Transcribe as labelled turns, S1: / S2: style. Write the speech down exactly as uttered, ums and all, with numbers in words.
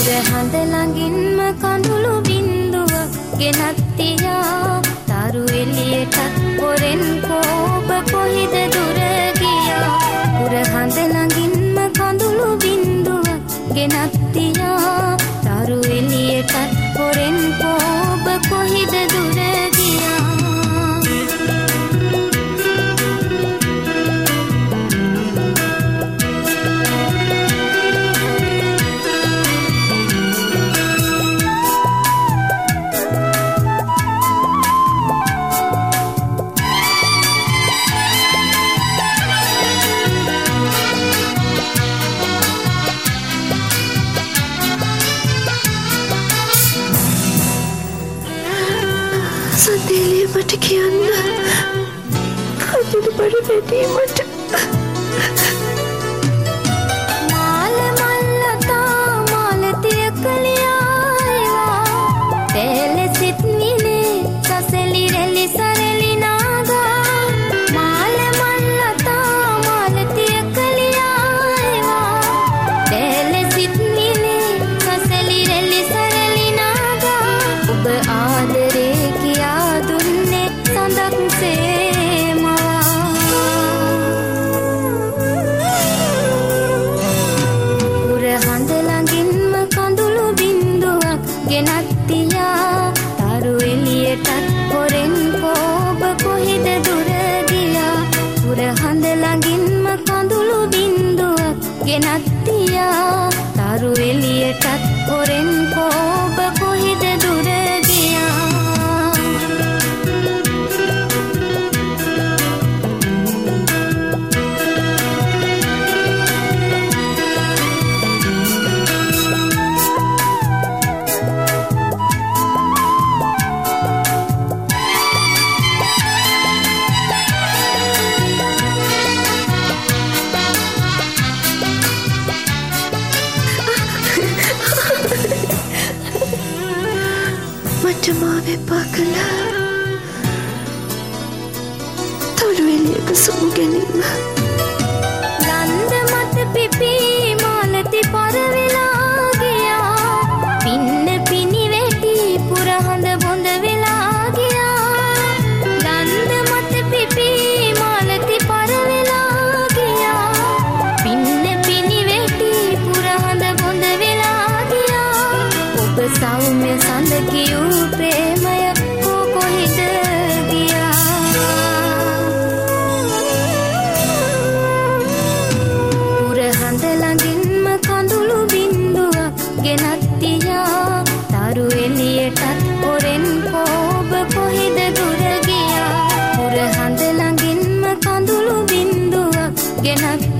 S1: හඳ ළඟින්ම කඳුළු බින්දුවක් ගෙනත් තියා තරු එළියටත් පොරෙන් කෝබ කොහිද දුර ගියා පුර හඳ ළඟින්ම කඳුළු බින්දුවක් ගෙනත් තියා තරු එළියටත් පොරෙන් කෝබ කොහිද දුර ගියා
S2: සන්දේලිය මට කියන්න කඳුළු බඩ වැටීමට
S1: මාල මල්ලතා මාලතිය කලියායවා පෙළ සිත් නිනේ සසලි රැලි සරලි නාගා මාල මල්ලතා මාලතිය කලියායවා පෙළ සිත් නිනේ සසලි රැලි සරලි නාගා ඔබ ආදරේ කියා දුන්නේ සඳක් සේමවා පුර හඳ ළඟින්ම කඳුළු බින්දුවක් ගෙනත් තියා තරු එළියටත් පොරෙන් කෝබ කොහිද දුර ගියා පුර හඳ ළඟින්ම කඳුළු බින්දුවක් ගෙනත් තියා තරු එළියටත් පොරෙන් කෝබ කොහිද දුර ගියා
S2: මට මාව එපා කළා තරු එළියක සුමු ගැනීම
S1: ගන්ධ මත පිපි මාලති පරවෙලා ගියා පින්න පිනි වැටි පුරහඳ බොඳ වෙලා ගියා ගන්ධ මත පිපි මාලති පරවෙලා ගියා පින්න පිනි වැටි පුරහඳ බොඳ වෙලා ගියා ඔබ සෞම්‍ය සඳ කියූ ප්‍රේමය කෝ කොහිද ගියා පුර හඳ ළඟින්ම කඳුළු බින්දුවක් ගෙනත් තියා තරු එළියටත් පොරෙන් කෝබ කොහිද දුර ගියා පුර හඳ ළඟින්ම කඳුළු බින්දුවක් ගෙනත්